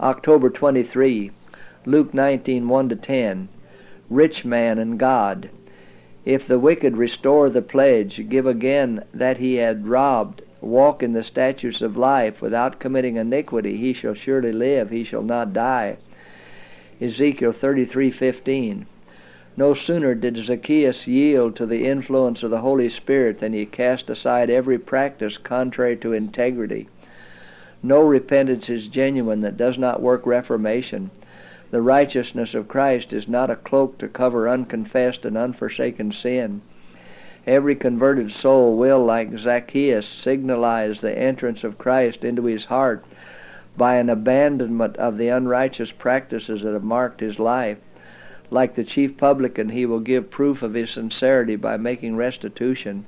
October 23, Luke 19:1-10. Rich man and God. If the wicked restore the pledge, give again that he had robbed, walk in the statutes of life without committing iniquity, he shall surely live, he shall not die. Ezekiel 33:15. No sooner did Zacchaeus yield to the influence of the Holy Spirit than he cast aside every practice contrary to integrity. No repentance is genuine that does not work reformation. The righteousness of Christ is not a cloak to cover unconfessed and unforsaken sin. Every converted soul will, like Zacchaeus, signalize the entrance of Christ into his heart by an abandonment of the unrighteous practices that have marked his life. Like the chief publican, he will give proof of his sincerity by making restitution.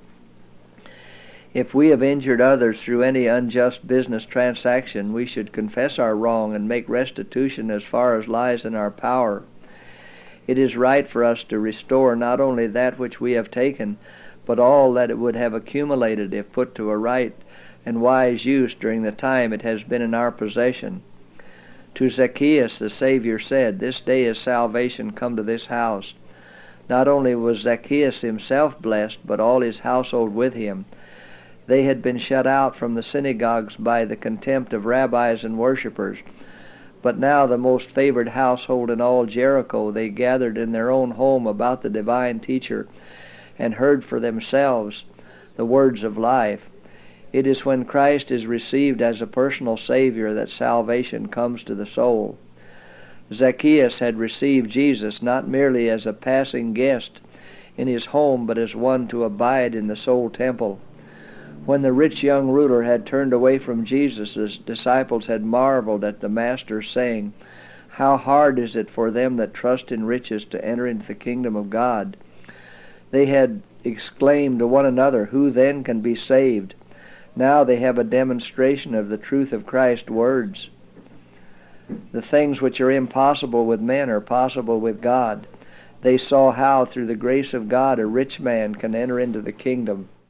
If we have injured others through any unjust business transaction, we should confess our wrong and make restitution as far as lies in our power. It is right for us to restore not only that which we have taken, but all that it would have accumulated if put to a right and wise use during the time it has been in our possession. To Zacchaeus the Savior said, "This day is salvation come to this house." Not only was Zacchaeus himself blessed, but all his household with him. They had been shut out from the synagogues by the contempt of rabbis and worshippers, but now the most favored household in all Jericho, they gathered in their own home about the divine teacher and heard for themselves the words of life. It is when Christ is received as a personal Savior that salvation comes to the soul. Zacchaeus had received Jesus not merely as a passing guest in his home, but as one to abide in the soul temple. When the rich young ruler had turned away from Jesus, his disciples had marveled at the Master, saying, "How hard is it for them that trust in riches to enter into the kingdom of God?" They had exclaimed to one another, "Who then can be saved?" Now they have a demonstration of the truth of Christ's words. The things which are impossible with men are possible with God. They saw how, through the grace of God, a rich man can enter into the kingdom.